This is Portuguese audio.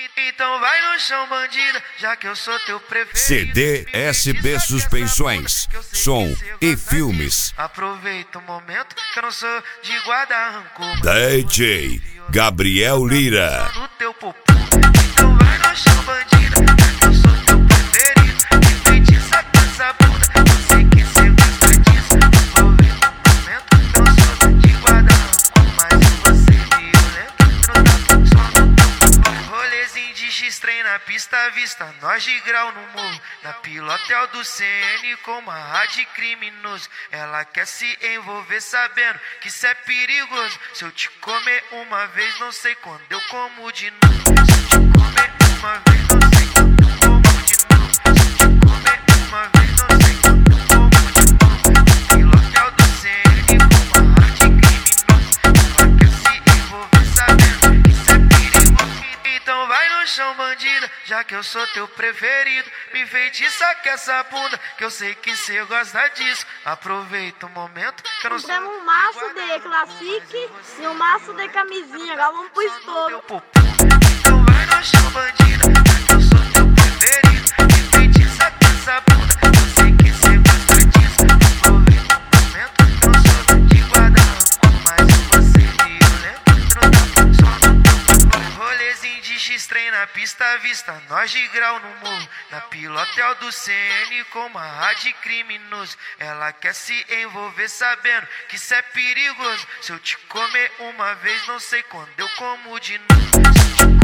Então vai no chão, bandida, já que eu sou teu preferido. CD SB Suspensões, som e filmes. Aproveita o momento que eu não sou de guardar rancor. DJ Gabriel Lira. No teu popô. Então vai no chão, bandida, já que eu sou teu preferido. Enfeitiça com essa bunda, eu sei que cê gosta disso. Aproveita o momento que eu não sou de guardar rancor, mas você violento, não dá só no teu popô. Rolezinho de X-Trem na pista à vista, nós de grau no morro. Na pilotel do CN com uma rádio criminoso. Ela quer se envolver sabendo que isso é perigoso. Se eu te comer uma vez, não sei quando eu como de novo. Se eu te comer uma vez, não sei quando eu como de novo. Se eu te comer uma vez, não sei quando eu como de novo. Pilotel do CN com uma rádio criminoso. Ela quer se envolver sabendo que isso é perigoso. Então vai no chão, bandida, já que eu sou teu preferido. Me enfeitiça com essa bunda, que eu sei que cê gosta disso. Aproveita o momento que eu não sou. Compramos um maço de Classic e um maço de camisinha. Agora vamos pro estouro. Então vai no chão, bandida, já que eu sou teu preferido. Me enfeitiça com essa bunda, que eu sei que cê gosta disso. Aproveita o momento que eu não sou de guardar rancor, mas você violento, não dá só no teu popô. Rolezinho de X-Trem na pista à vista, nós de grau no morro. Na pilotel do CN com uma rádio criminoso. Ela quer se envolver sabendo que isso é perigoso. Se eu te comer uma vez, não sei quando eu como de novo.